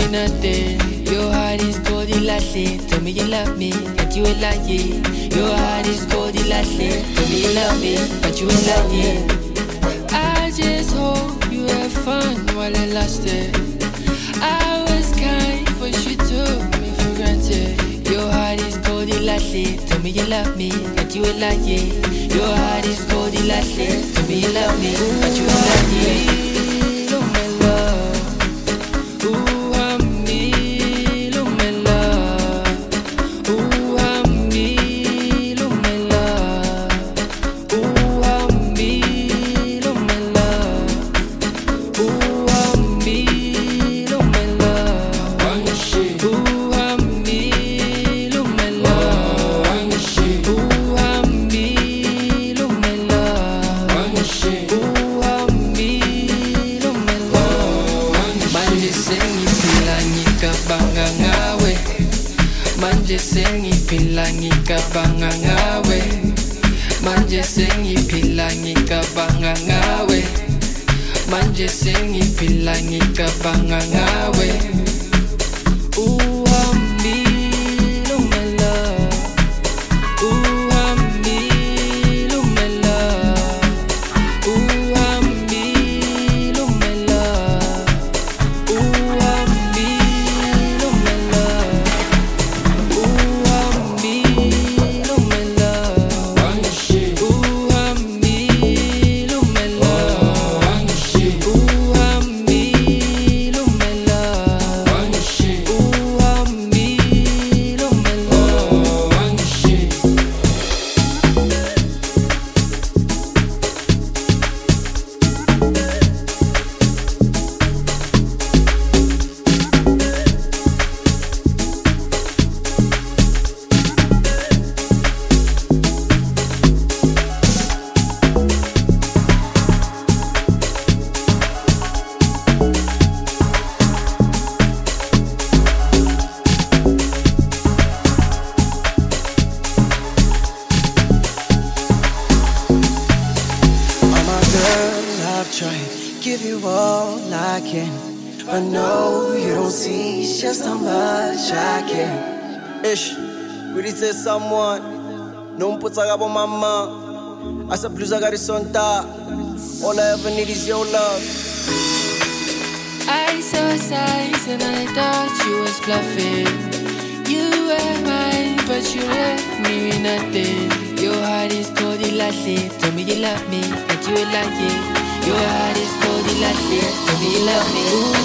with nothing. Your heart is cold, ilahle. Tell me you love me, but you ain't like it. Your heart is cold, ilahle. Tell me you love me, but you ain't like it. I just hope you have fun while it lasted. I was kind, but you took me for granted. Your heart is cold, ilahle. Tell me you love me, but you ain't like it. Your heart is cold, ilahle. Tell me you love me, but you ain't like it. Manje sengipila ngicabanga ngawe. Manje sengipila ngicabanga ngawe. Manje sengipila ngicabanga ngawe. Give you all I can, but no, you don't see just how much I care. Ish, kuritse someone, numputsa gabo mama, asa bluza gari sonta. All I ever need is your love. I saw signs and I thought you was bluffing. You were mine, but you left me with nothing. Your heart is cold, ilahle. Tell me you love me, but you ain't like it. Your heart is cold, ilahle. Tell me you love me.